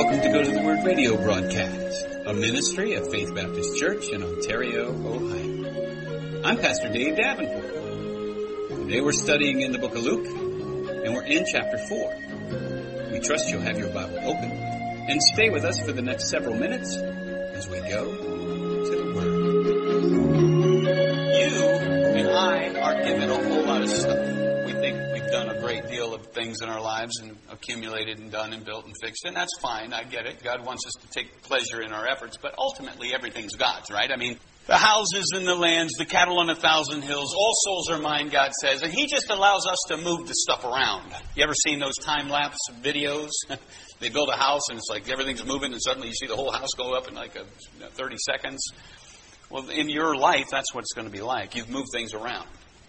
welcome to Go to the Word radio broadcast, a ministry of Faith Baptist Church in Ontario, Ohio. I'm Pastor Dave Davenport. Today we're studying in the book of Luke, and we're in chapter 4. We trust you'll have your Bible open and stay with us for the next several minutes as we go to the Word. You and I are given a whole lot of stuff. We think we've done a great deal of things in our lives and accumulated and done and built and fixed, and that's fine. I get it. God wants us to take pleasure in our efforts, but ultimately everything's God's, right? I mean, the houses and the lands, the cattle on 1,000 hills, all souls are mine, God says, and He just allows us to move the stuff around. You ever seen those time-lapse videos? They build a house and it's like everything's moving and suddenly you see the whole house go up in like 30 seconds. Well, in your life, that's what it's going to be like. You've moved things around.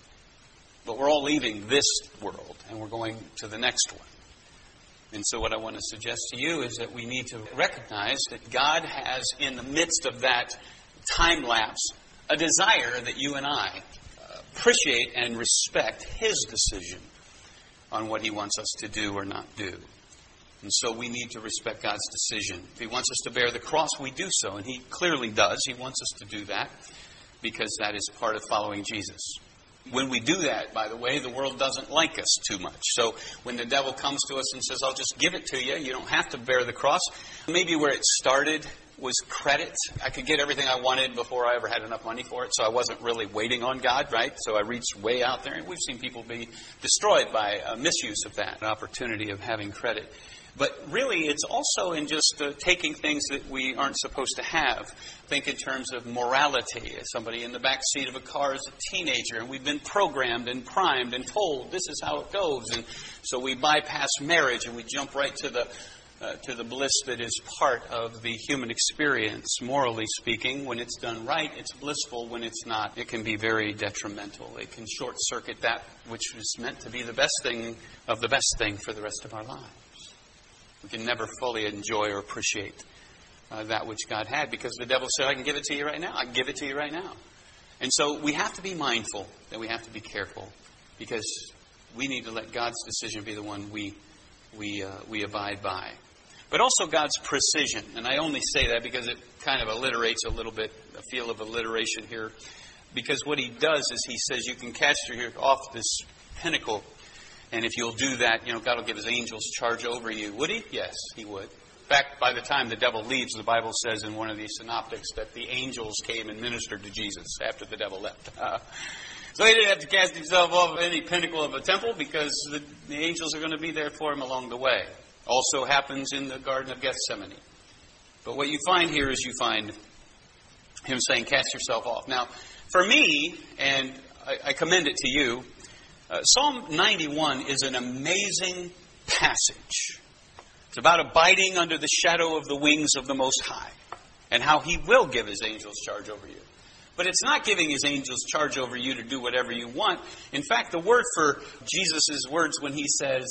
But we're all leaving this world, and we're going to the next one. And so what I want to suggest to you is that we need to recognize that God has, in the midst of that time lapse, a desire that you and I appreciate and respect His decision on what He wants us to do or not do. And so we need to respect God's decision. If He wants us to bear the cross, we do so, and He clearly does. He wants us to do that because that is part of following Jesus. When we do that, by the way, the world doesn't like us too much. So when the devil comes to us and says, I'll just give it to you, you don't have to bear the cross. Maybe where it started was credit. I could get everything I wanted before I ever had enough money for it, so I wasn't really waiting on God, right? So I reached way out there, and we've seen people be destroyed by misuse of that opportunity of having credit. But really, it's also in just taking things that we aren't supposed to have. Think in terms of morality. Somebody in the back seat of a car is a teenager, and we've been programmed and primed and told this is how it goes. And so we bypass marriage and we jump right to the bliss that is part of the human experience. Morally speaking, when it's done right, it's blissful. When it's not, it can be very detrimental. It can short-circuit that which was meant to be the best thing of the best thing for the rest of our lives. We can never fully enjoy or appreciate that which God had because the devil said, I can give it to you right now. I can give it to you right now. And so we have to be mindful that we have to be careful because we need to let God's decision be the one we abide by. But also God's precision. And I only say that because it kind of alliterates a little bit, a feel of alliteration here. Because what He does is He says you can cast your off this pinnacle. And if you'll do that, God will give His angels charge over you. Would He? Yes, He would. In fact, by the time the devil leaves, the Bible says in one of these synoptics that the angels came and ministered to Jesus after the devil left. So he didn't have to cast himself off any pinnacle of a temple because the angels are going to be there for him along the way. Also happens in the Garden of Gethsemane. But what you find here is you find Him saying, cast yourself off. Now, for me, and I commend it to you, Psalm 91 is an amazing passage. It's about abiding under the shadow of the wings of the Most High and how He will give His angels charge over you. But it's not giving His angels charge over you to do whatever you want. In fact, the word for Jesus' words when He says,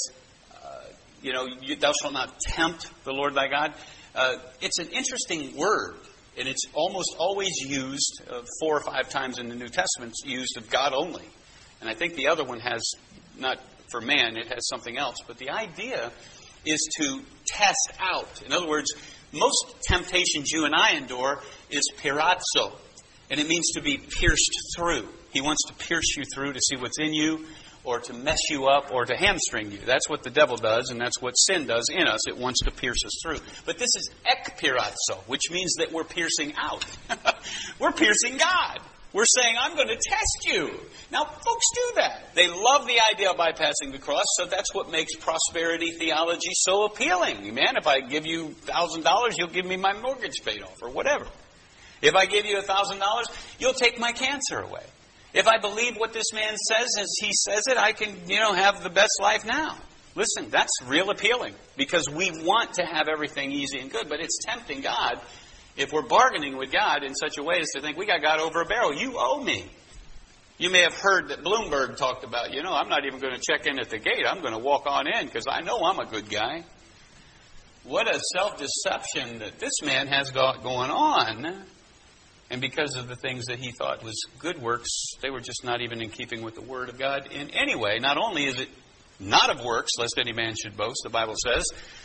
thou shalt not tempt the Lord thy God, it's an interesting word. And it's almost always used 4 or 5 times in the New Testament, used of God only. And I think the other one has, not for man, it has something else. But the idea is to test out. In other words, most temptations you and I endure is pirazzo. And it means to be pierced through. He wants to pierce you through to see what's in you, or to mess you up, or to hamstring you. That's what the devil does, and that's what sin does in us. It wants to pierce us through. But this is ekpirazzo, which means that we're piercing out. We're piercing God. We're saying, I'm going to test you. Now, folks do that. They love the idea of bypassing the cross, so that's what makes prosperity theology so appealing. Man, if I give you $1,000, you'll give me my mortgage paid off, or whatever. If I give you $1,000, you'll take my cancer away. If I believe what this man says as he says it, I can, have the best life now. Listen, that's real appealing, because we want to have everything easy and good, but it's tempting God if we're bargaining with God in such a way as to think, we got God over a barrel. You owe me. You may have heard that Bloomberg talked about, I'm not even going to check in at the gate. I'm going to walk on in because I know I'm a good guy. What a self-deception that this man has got going on. And because of the things that he thought was good works, they were just not even in keeping with the Word of God in any way. Not only is it not of works, lest any man should boast, the Bible says,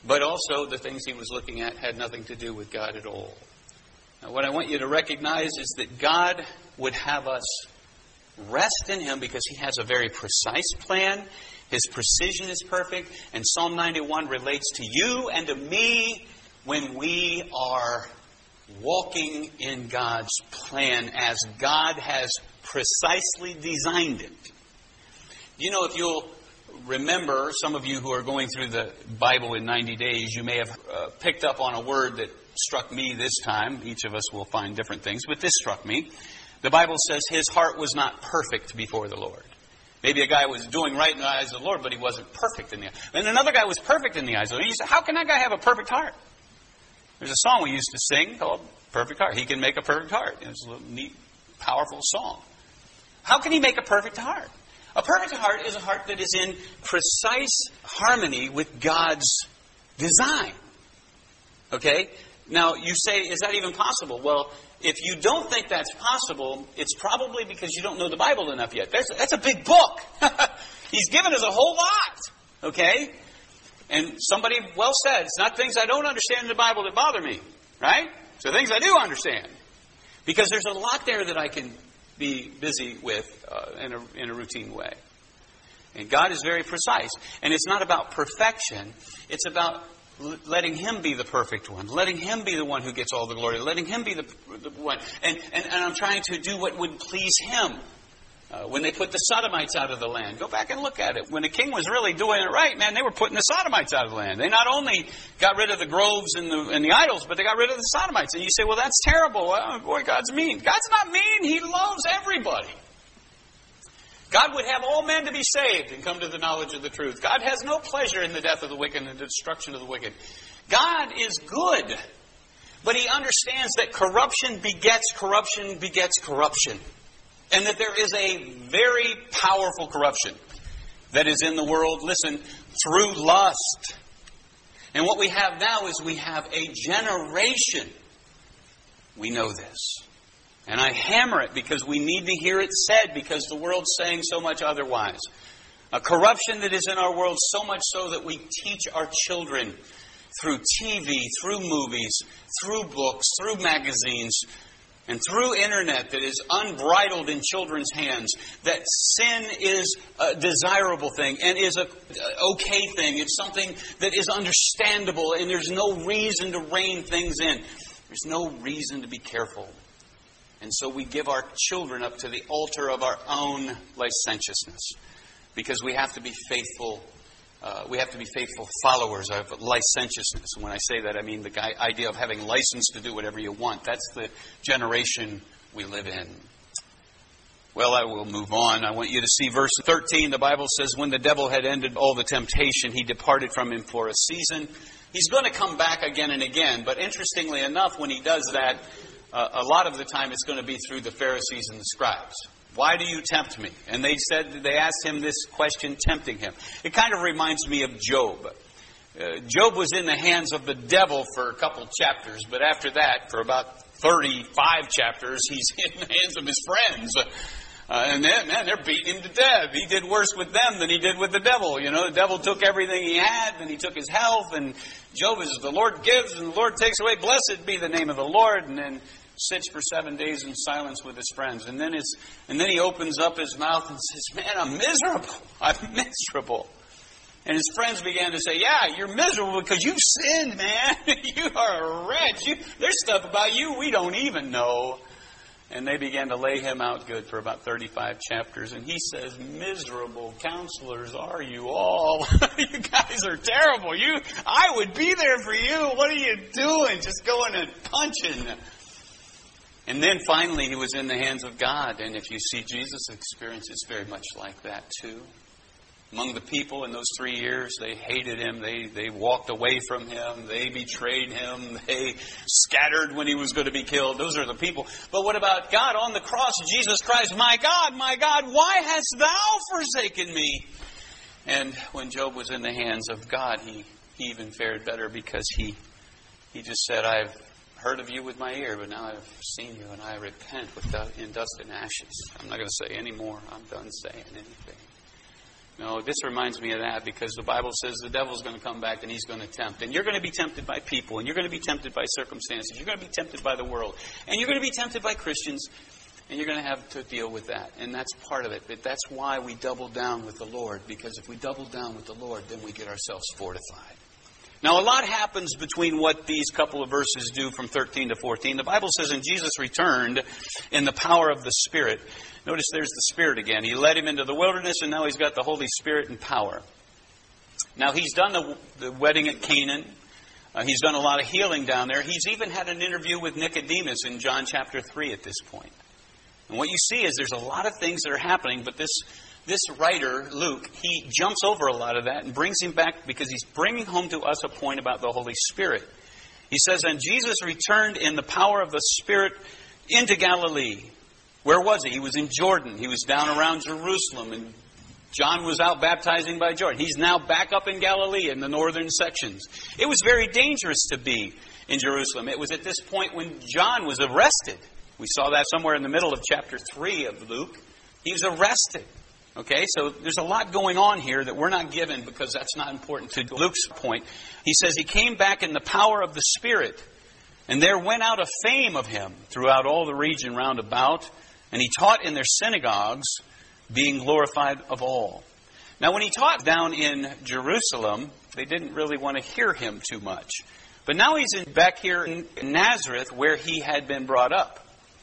But also the things he was looking at had nothing to do with God at all. Now, what I want you to recognize is that God would have us rest in Him because He has a very precise plan. His precision is perfect. And Psalm 91 relates to you and to me when we are walking in God's plan as God has precisely designed it. You know, if you'll remember, some of you who are going through the Bible in 90 days, you may have picked up on a word that struck me this time. Each of us will find different things, but this struck me. The Bible says his heart was not perfect before the Lord. Maybe a guy was doing right in the eyes of the Lord, but he wasn't perfect in the eyes. And another guy was perfect in the eyes of the Lord. You say, how can that guy have a perfect heart? There's a song we used to sing called Perfect Heart. He can make a perfect heart. It's a little neat, powerful song. How can he make a perfect heart? A perfect heart is a heart that is in precise harmony with God's design. Okay? Now, you say, is that even possible? Well, if you don't think that's possible, it's probably because you don't know the Bible enough yet. That's a big book. He's given us a whole lot. Okay? And somebody well said, it's not things I don't understand in the Bible that bother me. Right? It's the things I do understand. Because there's a lot there that I can be busy with in a routine way. And God is very precise. And it's not about perfection. It's about letting Him be the perfect one. Letting Him be the one who gets all the glory. Letting Him be the one. And I'm trying to do what would please Him. When they put the Sodomites out of the land. Go back and look at it. When the king was really doing it right, man, they were putting the Sodomites out of the land. They not only got rid of the groves and the idols, but they got rid of the Sodomites. And you say, well, that's terrible. Oh, boy, God's mean. God's not mean. He loves everybody. God would have all men to be saved and come to the knowledge of the truth. God has no pleasure in the death of the wicked and the destruction of the wicked. God is good. But He understands that corruption begets corruption begets corruption. And that there is a very powerful corruption that is in the world, listen, through lust. And what we have now is we have a generation. We know this. And I hammer it because we need to hear it said because the world's saying so much otherwise. A corruption that is in our world so much so that we teach our children through TV, through movies, through books, through magazines, and through internet that is unbridled in children's hands, that sin is a desirable thing and is an okay thing. It's something that is understandable and there's no reason to rein things in. There's no reason to be careful. And so we give our children up to the altar of our own licentiousness because we have to be faithful. We have to be faithful followers of licentiousness. And when I say that, I mean the idea of having license to do whatever you want. That's the generation we live in. Well, I will move on. I want you to see verse 13. The Bible says, when the devil had ended all the temptation, he departed from him for a season. He's going to come back again and again. But interestingly enough, when he does that, a lot of the time it's going to be through the Pharisees and the scribes. Why do you tempt me? And they asked him this question, tempting him. It kind of reminds me of Job. Job was in the hands of the devil for a couple chapters, but after that, for about 35 chapters, he's in the hands of his friends. And then, man, they're beating him to death. He did worse with them than he did with the devil. You know, the devil took everything he had, and he took his health, and Job is the Lord gives, and the Lord takes away. Blessed be the name of the Lord. And then sits for 7 days in silence with his friends. And then he opens up his mouth and says, man, I'm miserable. I'm miserable. And his friends began to say, yeah, you're miserable because you've sinned, man. You are a wretch. There's stuff about you we don't even know. And they began to lay him out good for about 35 chapters. And he says, miserable counselors are you all. You guys are terrible. I would be there for you. What are you doing? Just going and punching. And then finally he was in the hands of God. And if you see Jesus' experience, it's very much like that too. Among the people in those 3 years, they hated him. They walked away from him. They betrayed him. They scattered when he was going to be killed. Those are the people. But what about God on the cross? Jesus Christ, my God, why hast thou forsaken me? And when Job was in the hands of God, he even fared better because he just said, I've heard of you with my ear, but now I've seen you and I repent in dust and ashes. I'm not going to say any more. I'm done saying anything. No, this reminds me of that because the Bible says the devil's going to come back and he's going to tempt. And you're going to be tempted by people, and you're going to be tempted by circumstances. You're going to be tempted by the world. And you're going to be tempted by Christians, and you're going to have to deal with that. And that's part of it. But that's why we double down with the Lord, because if we double down with the Lord, then we get ourselves fortified. Now, a lot happens between what these couple of verses do from 13 to 14. The Bible says, and Jesus returned in the power of the Spirit. Notice there's the Spirit again. He led him into the wilderness, and now he's got the Holy Spirit and power. Now, he's done the wedding at Canaan. He's done a lot of healing down there. He's even had an interview with Nicodemus in John chapter 3 at this point. And what you see is there's a lot of things that are happening, but this writer, Luke, he jumps over a lot of that and brings him back because he's bringing home to us a point about the Holy Spirit. He says, and Jesus returned in the power of the Spirit into Galilee. Where was he? He was in Jordan. He was down around Jerusalem, and John was out baptizing by Jordan. He's now back up in Galilee in the northern sections. It was very dangerous to be in Jerusalem. It was at this point when John was arrested. We saw that somewhere in the middle of chapter 3 of Luke. He was arrested. Okay, so there's a lot going on here that we're not given because that's not important to Luke's point. He says he came back in the power of the Spirit, and there went out a fame of him throughout all the region round about, and he taught in their synagogues, being glorified of all. Now, when he taught down in Jerusalem, they didn't really want to hear him too much. But now he's back here in Nazareth where he had been brought up.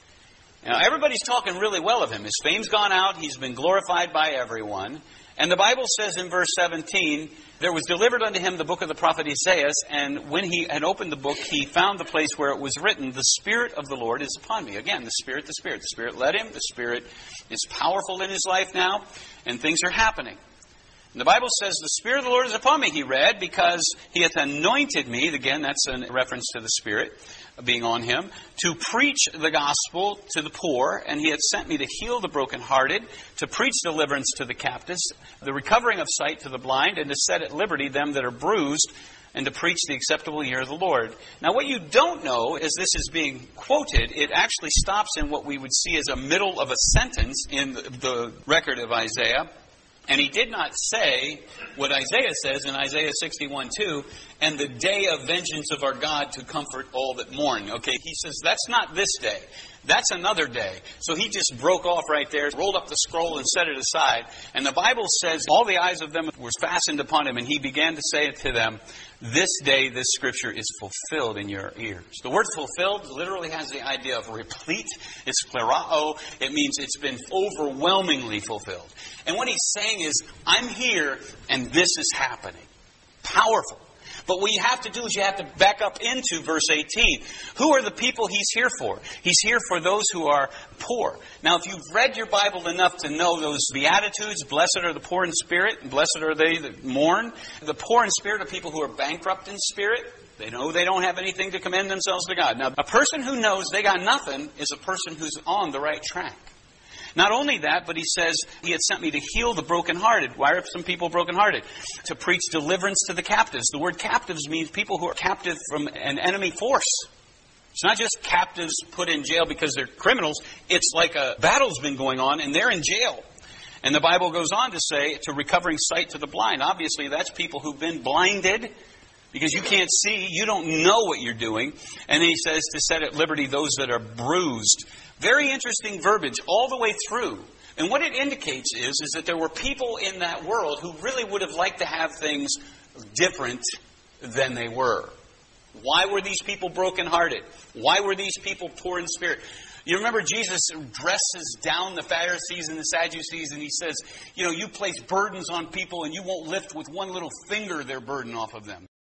Now, everybody's talking really well of him. His fame's gone out. He's been glorified by everyone. And the Bible says in verse 17, there was delivered unto him the book of the prophet Isaiah, and when he had opened the book, he found the place where it was written, the Spirit of the Lord is upon me. Again, the Spirit, the Spirit. The Spirit led him. The Spirit is powerful in his life now, and things are happening. And the Bible says, the Spirit of the Lord is upon me, he read, because he hath anointed me. Again, that's a reference to the Spirit being on him, to preach the gospel to the poor, and he hath sent me to heal the brokenhearted, to preach deliverance to the captives, the recovering of sight to the blind, and to set at liberty them that are bruised, and to preach the acceptable year of the Lord. Now, what you don't know, as this is being quoted, it actually stops in what we would see as a middle of a sentence in the record of Isaiah. And he did not say what Isaiah says in Isaiah 61:2, and the day of vengeance of our God to comfort all that mourn. Okay, he says that's not this day. That's another day. So he just broke off right there, rolled up the scroll and set it aside. And the Bible says all the eyes of them were fastened upon him, and he began to say to them, this day this scripture is fulfilled in your ears. The word fulfilled literally has the idea of replete. It's plerao. It means it's been overwhelmingly fulfilled. And what he's saying is, I'm here and this is happening. Powerful. But what you have to do is you have to back up into verse 18. Who are the people he's here for? He's here for those who are poor. Now, if you've read your Bible enough to know those Beatitudes, blessed are the poor in spirit, and blessed are they that mourn. The poor in spirit are people who are bankrupt in spirit. They know they don't have anything to commend themselves to God. Now, a person who knows they got nothing is a person who's on the right track. Not only that, but he says, he had sent me to heal the brokenhearted. Why are some people brokenhearted? To preach deliverance to the captives. The word captives means people who are captive from an enemy force. It's not just captives put in jail because they're criminals. It's like a battle's been going on and they're in jail. And the Bible goes on to say, to recovering sight to the blind. Obviously, that's people who've been blinded because you can't see. You don't know what you're doing. And then he says to set at liberty those that are bruised. Very interesting verbiage all the way through. And what it indicates is that there were people in that world who really would have liked to have things different than they were. Why were these people brokenhearted? Why were these people poor in spirit? You remember Jesus dresses down the Pharisees and the Sadducees, and he says, you place burdens on people and you won't lift with one little finger their burden off of them.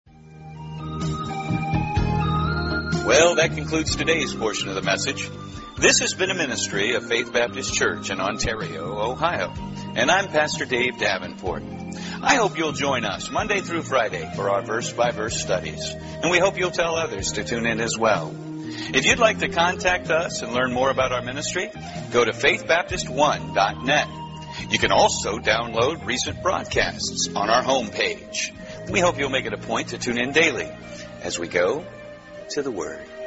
Well, that concludes today's portion of the message. This has been a ministry of Faith Baptist Church in Ontario, Ohio. And I'm Pastor Dave Davenport. I hope you'll join us Monday through Friday for our verse-by-verse studies. And we hope you'll tell others to tune in as well. If you'd like to contact us and learn more about our ministry, go to faithbaptist1.net. You can also download recent broadcasts on our homepage. We hope you'll make it a point to tune in daily as we go to the Word.